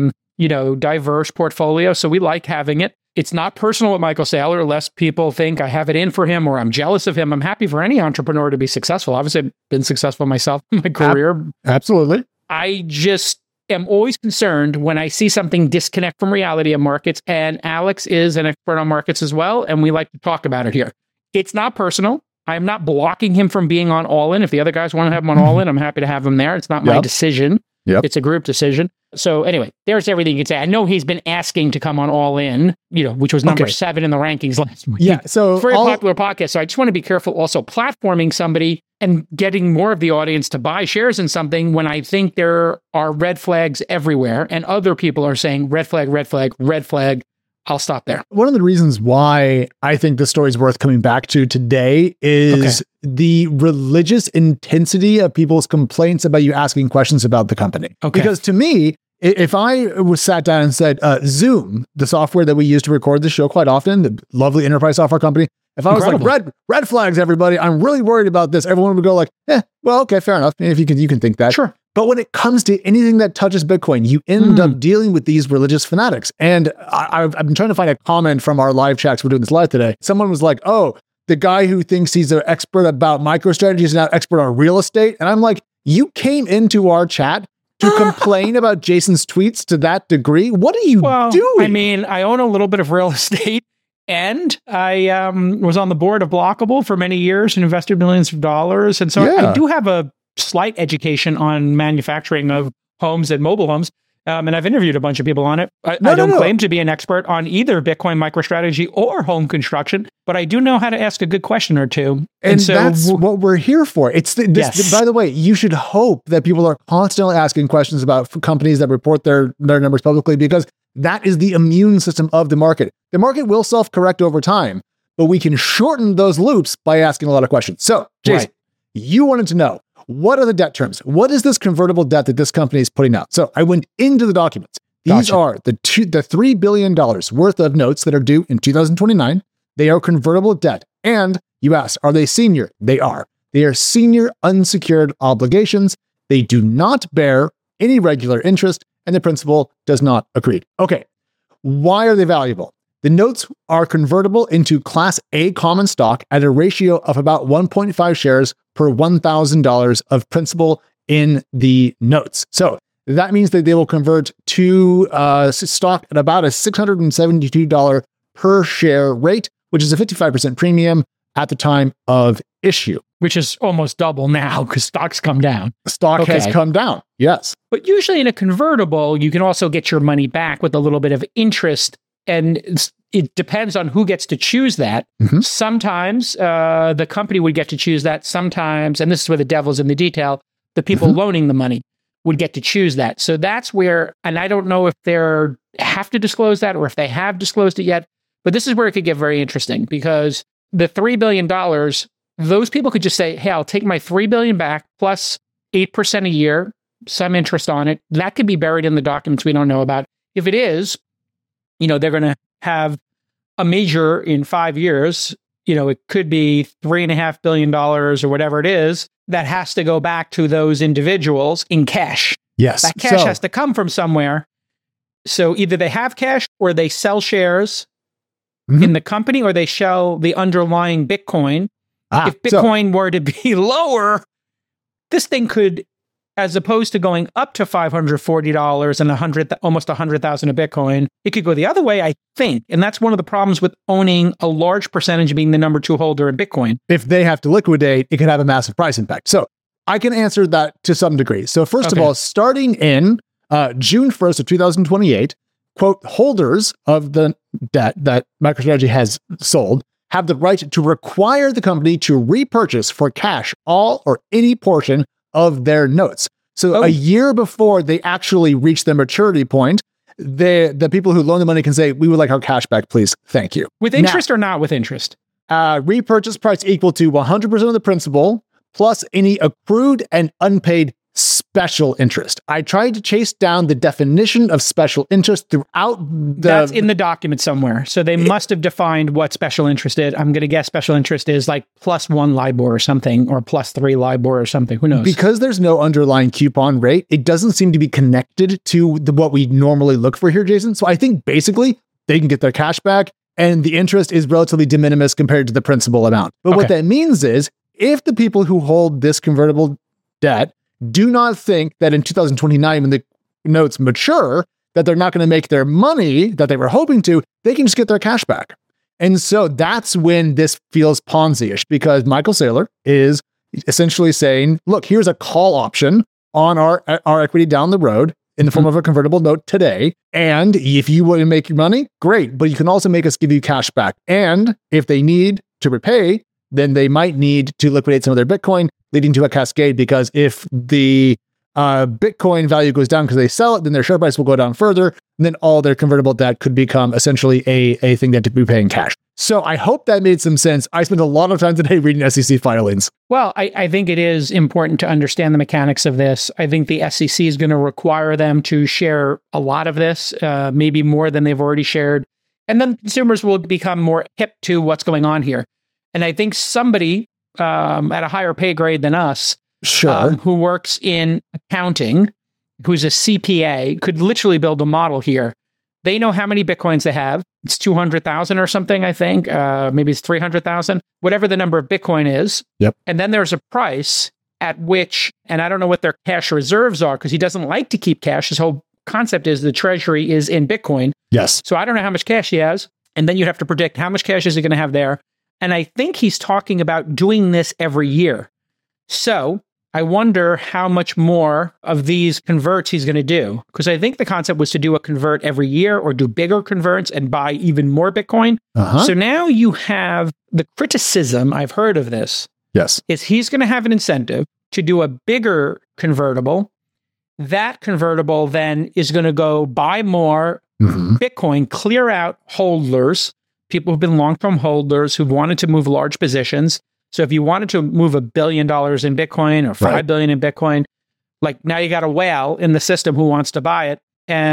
[SPEAKER 1] diverse portfolio. So we like having it. It's not personal with Michael Saylor, lest people think I have it in for him or I'm jealous of him. I'm happy for any entrepreneur to be successful. Obviously, I've been successful myself in my career.
[SPEAKER 2] Absolutely.
[SPEAKER 1] I just am always concerned when I see something disconnect from reality of markets, and Alex is an expert on markets as well, and we like to talk about it here. It's not personal. I'm not blocking him from being on All In. If the other guys want to have him on All In, I'm happy to have him there. It's not my decision. It's a group decision. So anyway, there's everything you can say. I know he's been asking to come on All In, which was number 7 in the rankings last week.
[SPEAKER 2] Yeah, so
[SPEAKER 1] very popular podcast. So I just want to be careful also platforming somebody and getting more of the audience to buy shares in something when I think there are red flags everywhere and other people are saying red flag, red flag, red flag. I'll stop there.
[SPEAKER 2] One of the reasons why I think the story is worth coming back to today is the religious intensity of people's complaints about you asking questions about the company. Because to me, if I was sat down and said, Zoom, the software that we use to record the show quite often, the lovely enterprise software company, if I was like, red flags, everybody, I'm really worried about this, everyone would go like, well, okay, fair enough. If you can think that.
[SPEAKER 1] Sure.
[SPEAKER 2] But when it comes to anything that touches Bitcoin, you end up dealing with these religious fanatics. And I've been trying to find a comment from our live chats. We're doing this live today. Someone was like, oh, the guy who thinks he's an expert about MicroStrategy is now expert on real estate. And I'm like, you came into our chat to complain about Jason's tweets to that degree? What are you doing?
[SPEAKER 1] I mean, I own a little bit of real estate. And I was on the board of Blockable for many years and invested millions of dollars. And so I do have a slight education on manufacturing of homes and mobile homes. And I've interviewed a bunch of people on it. I don't claim to be an expert on either Bitcoin, MicroStrategy, or home construction, but I do know how to ask a good question or two.
[SPEAKER 2] And so that's what we're here for. It's by the way, you should hope that people are constantly asking questions about companies that report their numbers publicly, because that is the immune system of the market. The market will self-correct over time, but we can shorten those loops by asking a lot of questions. So, Jason, you wanted to know, what are the debt terms? What is this convertible debt that this company is putting out? So I went into the documents. These are the $3 billion worth of notes that are due in 2029. They are convertible debt. And you asked, are they senior? They are. They are senior unsecured obligations. They do not bear any regular interest, and the principal does not accrete. Okay, why are they valuable? The notes are convertible into Class A common stock at a ratio of about 1.5 shares per $1,000 of principal in the notes. So that means that they will convert to stock at about a $672 per share rate, which is a 55% premium at the time of issue.
[SPEAKER 1] Which is almost double now because stock's come down.
[SPEAKER 2] Stock has come down, yes.
[SPEAKER 1] But usually in a convertible, you can also get your money back with a little bit of interest. And it depends on who gets to choose that. Sometimes the company would get to choose that. Sometimes, and this is where the devil's in the detail, the people loaning the money would get to choose that. So that's where, and I don't know if they have to disclose that or if they have disclosed it yet, but this is where it could get very interesting because the $3 billion, those people could just say, hey, I'll take my $3 billion back plus 8% a year, some interest on it. That could be buried in the documents we don't know about. If it is, they're going to have a major in 5 years. It could be $3.5 billion or whatever it is that has to go back to those individuals in cash.
[SPEAKER 2] Yes.
[SPEAKER 1] That cash has to come from somewhere. So either they have cash or they sell shares in the company or they sell the underlying Bitcoin. If Bitcoin were to be lower, this thing could, as opposed to going up to $540 and almost 100,000 of Bitcoin, it could go the other way, I think. And that's one of the problems with owning a large percentage being the number 2 holder in Bitcoin.
[SPEAKER 2] If they have to liquidate, it could have a massive price impact. So I can answer that to some degree. So first of all, starting in June 1st of 2028, quote, holders of the debt that MicroStrategy has sold have the right to require the company to repurchase for cash all or any portion of their notes. So a year before they actually reach their maturity point, the people who loan the money can say, we would like our cash back, please. Thank you.
[SPEAKER 1] With interest or not with interest?
[SPEAKER 2] Repurchase price equal to 100% of the principal plus any accrued and unpaid special interest. I tried to chase down the definition of special interest throughout
[SPEAKER 1] That's in the document somewhere. So they must have defined what special interest is. I'm going to guess special interest is like +1 LIBOR or something, or +3 LIBOR or something. Who knows?
[SPEAKER 2] Because there's no underlying coupon rate, it doesn't seem to be connected to what we normally look for here, Jason. So I think basically they can get their cash back and the interest is relatively de minimis compared to the principal amount. But what that means is if the people who hold this convertible debt do not think that in 2029, when the notes mature, that they're not going to make their money that they were hoping to, they can just get their cash back. And so that's when this feels Ponzi-ish, because Michael Saylor is essentially saying, look, here's a call option on our equity down the road in the form of a convertible note today. And if you want to make your money, great, but you can also make us give you cash back. And if they need to repay, then they might need to liquidate some of their Bitcoin, leading to a cascade, because if the Bitcoin value goes down because they sell it, then their share price will go down further, and then all their convertible debt could become essentially a thing that to be paying cash. So I hope that made some sense. I spent a lot of time today reading SEC filings.
[SPEAKER 1] Well, I think it is important to understand the mechanics of this. I think the SEC is going to require them to share a lot of this, maybe more than they've already shared. And then consumers will become more hip to what's going on here. And I think somebody at a higher pay grade than us, who works in accounting, who's a CPA, could literally build a model here. They know how many Bitcoins they have. It's 200,000 or something, I think. Maybe it's 300,000, whatever the number of Bitcoin is.
[SPEAKER 2] Yep.
[SPEAKER 1] And then there's a price at which, and I don't know what their cash reserves are because he doesn't like to keep cash. His whole concept is the treasury is in Bitcoin.
[SPEAKER 2] Yes.
[SPEAKER 1] So I don't know how much cash he has. And then you'd have to predict how much cash is he going to have there. And I think he's talking about doing this every year. So I wonder how much more of these converts he's going to do. Because I think the concept was to do a convert every year or do bigger converts and buy even more Bitcoin. So now you have the criticism, I've heard of this, is he's going to have an incentive to do a bigger convertible. That convertible then is going to go buy more Bitcoin, clear out holders, people who've been long-term holders who've wanted to move large positions. So if you wanted to move $1 billion in Bitcoin or $5 billion in Bitcoin, like now you got a whale in the system who wants to buy it,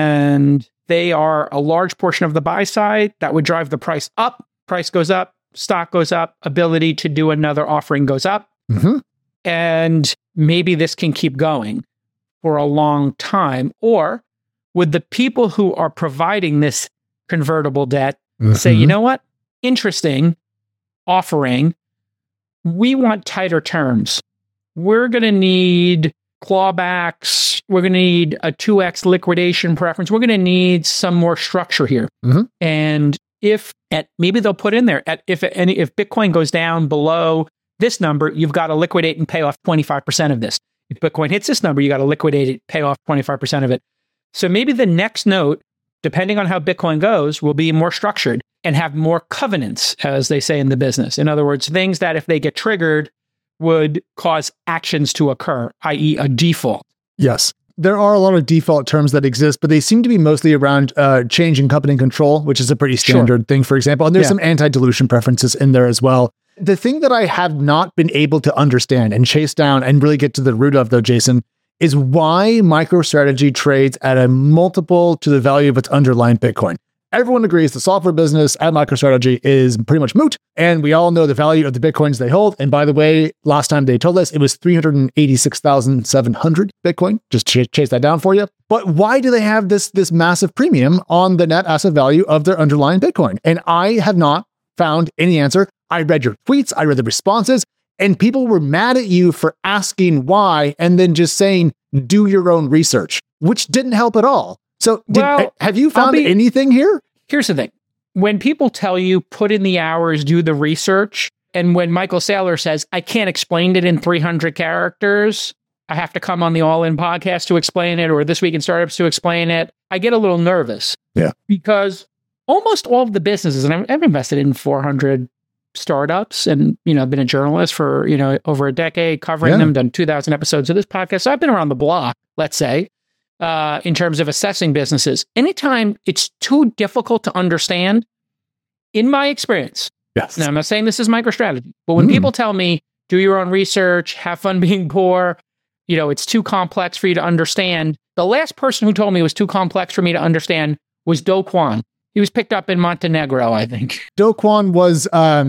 [SPEAKER 1] and they are a large portion of the buy side. That would drive the price up. Price goes up, stock goes up, ability to do another offering goes up. And maybe this can keep going for a long time. Or would the people who are providing this convertible debt say, you know what? Interesting offering. We want tighter terms. We're going to need clawbacks. We're going to need a 2x liquidation preference. We're going to need some more structure here. And maybe they'll put in there, if Bitcoin goes down below this number, you've got to liquidate and pay off 25% of this. If Bitcoin hits this number, you got to liquidate it, pay off 25% of it. So maybe the next note, depending on how Bitcoin goes, will be more structured and have more covenants, as they say in the business. In other words, things that if they get triggered would cause actions to occur, i.e. a default.
[SPEAKER 2] Yes. There are a lot of default terms that exist, but they seem to be mostly around change in company control, which is a pretty standard thing, for example. And there's some anti-dilution preferences in there as well. The thing that I have not been able to understand and chase down and really get to the root of, though, Jason, is why MicroStrategy trades at a multiple to the value of its underlying Bitcoin. Everyone agrees the software business at MicroStrategy is pretty much moot, and we all know the value of the Bitcoins they hold. And by the way, last time they told us it was 386,700 Bitcoin. Just chase that down for you. But why do they have this massive premium on the net asset value of their underlying Bitcoin? And I have not found any answer. I read your tweets, I read the responses, and people were mad at you for asking why and then just saying, do your own research, which didn't help at all. So have you found anything here?
[SPEAKER 1] Here's the thing. When people tell you put in the hours, do the research, and when Michael Saylor says, I can't explain it in 300 characters, I have to come on the All In podcast to explain it, or This Week in Startups to explain it, I get a little nervous. Because almost all of the businesses, and I've invested in 400 startups, and I've been a journalist for over a decade, covering them, done 2,000 episodes of this podcast. So I've been around the block, let's say, in terms of assessing businesses. Anytime it's too difficult to understand, in my experience, now I'm not saying this is MicroStrategy, but when people tell me, do your own research, have fun being poor, it's too complex for you to understand. The last person who told me it was too complex for me to understand was Do Kwon. He was picked up in Montenegro, I think.
[SPEAKER 2] Do Kwon was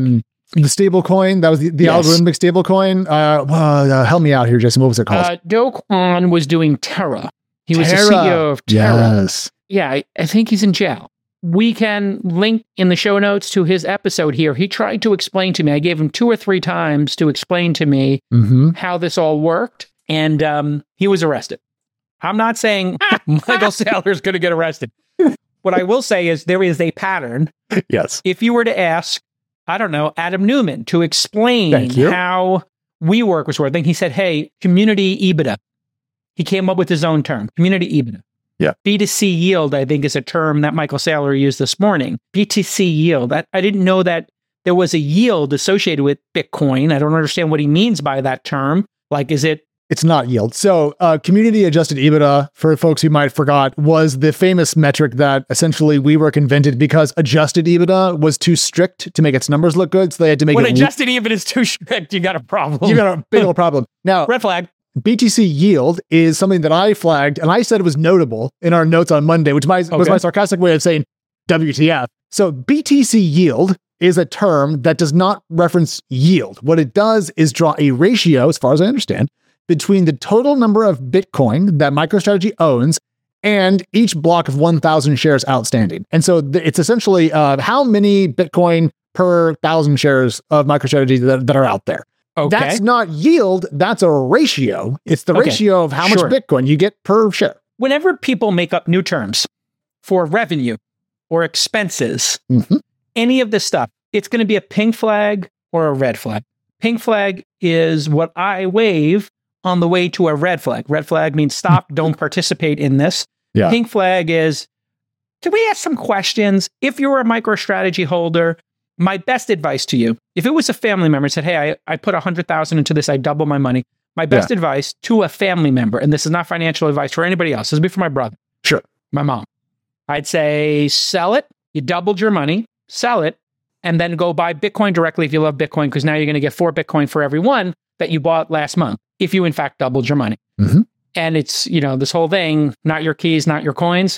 [SPEAKER 2] the stable coin. That was the
[SPEAKER 1] Yes.
[SPEAKER 2] algorithmic stable coin. Help me out here, Jason. What was it called?
[SPEAKER 1] Do Kwon was doing Terra. He was the
[SPEAKER 2] Terra.
[SPEAKER 1] CEO of Terra.
[SPEAKER 2] Yes.
[SPEAKER 1] Yeah, I think he's in jail. We can link in the show notes to his episode here. He tried to explain to me. I gave him 2 or 3 times to explain to me how this all worked, and he was arrested. I'm not saying Michael Saylor is going to get arrested. What I will say is there is a pattern.
[SPEAKER 2] Yes.
[SPEAKER 1] If you were to ask, I don't know, Adam Newman to explain
[SPEAKER 2] Thank you.
[SPEAKER 1] how WeWork was working, he said, hey, community EBITDA. He came up with his own term, community EBITDA.
[SPEAKER 2] Yeah.
[SPEAKER 1] B2C yield, I think, is a term that Michael Saylor used this morning. BTC yield. I didn't know that there was a yield associated with Bitcoin. I don't understand what he means by that term. Like, is it?
[SPEAKER 2] It's not yield. So community adjusted EBITDA, for folks who might forgot, was the famous metric that essentially WeWork invented because adjusted EBITDA was too strict to make its numbers look good. So they had to make
[SPEAKER 1] When
[SPEAKER 2] it...
[SPEAKER 1] adjusted EBITDA is too strict, you got a problem.
[SPEAKER 2] You got a big old problem. Now,
[SPEAKER 1] Red flag.
[SPEAKER 2] BTC yield is something that I flagged, and I said it was notable in our notes on Monday, which was my sarcastic way of saying WTF. So BTC yield is a term that does not reference yield. What it does is draw a ratio, as far as I understand, between the total number of Bitcoin that MicroStrategy owns and each block of 1,000 shares outstanding. And so it's essentially how many Bitcoin per 1,000 shares of MicroStrategy that are out there.
[SPEAKER 1] Okay.
[SPEAKER 2] That's not yield, that's a ratio. It's the ratio of how much Bitcoin you get per share.
[SPEAKER 1] Whenever people make up new terms for revenue or expenses, any of this stuff, it's going to be a pink flag or a red flag. Pink flag is what I wave on the way to a red flag. Red flag means stop, don't participate in this.
[SPEAKER 2] Yeah.
[SPEAKER 1] Pink flag is, can we ask some questions? If you're a MicroStrategy holder, my best advice to you, if it was a family member and said, hey, I put 100,000 into this, I double my money. My best advice to a family member, and this is not financial advice for anybody else, this would be for my brother.
[SPEAKER 2] Sure.
[SPEAKER 1] My mom. I'd say sell it. You doubled your money, sell it, and then go buy Bitcoin directly if you love Bitcoin, because now you're going to get 4 Bitcoin for every one that you bought last month, if you in fact doubled your money. And it's, this whole thing, not your keys, not your coins,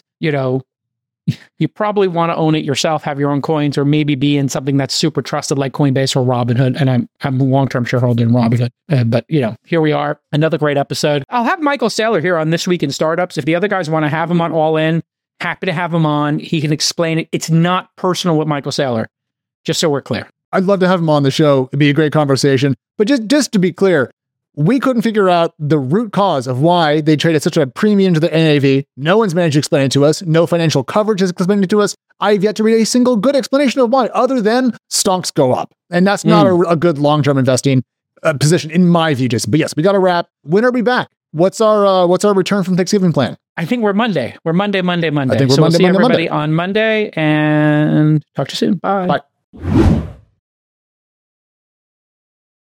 [SPEAKER 1] you probably want to own it yourself, have your own coins, or maybe be in something that's super trusted like Coinbase or Robinhood. And I'm a long-term shareholder in Robinhood. But, here we are. Another great episode. I'll have Michael Saylor here on This Week in Startups. If the other guys want to have him on All In, happy to have him on. He can explain it. It's not personal with Michael Saylor, just so we're clear.
[SPEAKER 2] I'd love to have him on the show. It'd be a great conversation. But just to be clear, we couldn't figure out the root cause of why they traded such a premium to the NAV. No one's managed to explain it to us. No financial coverage has explained it to us. I've yet to read a single good explanation of why, other than stonks go up. And that's not a good long-term investing position, in my view, Jason. But yes, we got to wrap. When are we back? What's our return from Thanksgiving plan?
[SPEAKER 1] I think we're Monday. We're Monday.
[SPEAKER 2] I think we're
[SPEAKER 1] so we'll see
[SPEAKER 2] Monday.
[SPEAKER 1] everybody on Monday, and talk to you soon. Bye.
[SPEAKER 2] Bye.